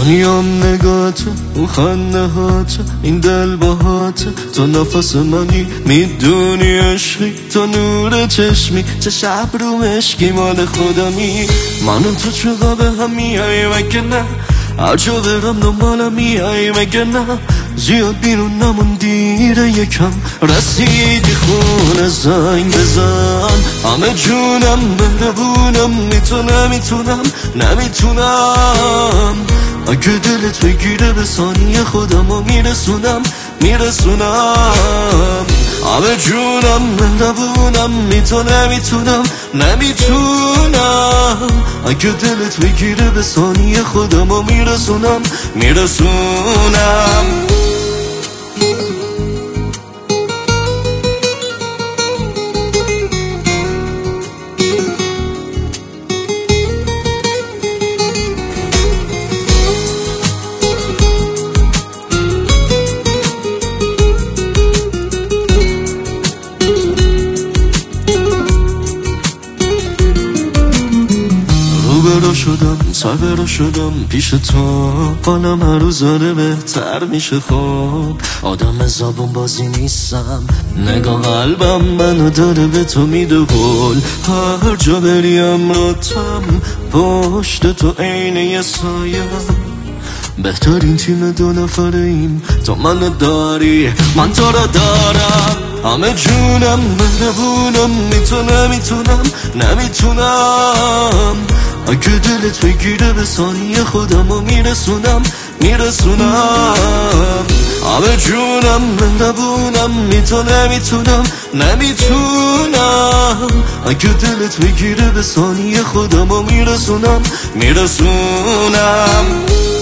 دنیام نگاهت، اون خنده هات، این دل باهات، تو نفس منی، میدونی عشقی، تو نور چشمی، چه شب رو مشکی مال خودمی. من و تو چقدر به هم میایی مگه نه؟ هر جا برم دنبالم میایی مگه نه؟ زیاد بیرون نموندی یکم، رسیدی خونه زنگ بزن. همه جونم مهربونم، نمیتونم اگه دلت بگیره به ثانیه خودمو میرسونم. همه جونم مهربونم، نمیتونم اگه دلت بگیره به ثانیه خودمو میرسونم. روبرو شدم، سربرو شدم پیش تو، حالم هر روز داره بهتر میشه. خب آدم زبون بازی نیستم، نگاه قلبم منو داره به تو میده قول. هر جا بریم راتم پشت تو عین یه سایم. بهترین تیم دو نفریم، تو منو داری من تو رو دارم. همه جونم مهربونم، نمیتونم اگه دلت بگیره به ثانیه خودمو میرسونم. همه جونم مهربونم، نمیتونم اگه دلت بگیره به ثانیه خودمو میرسونم.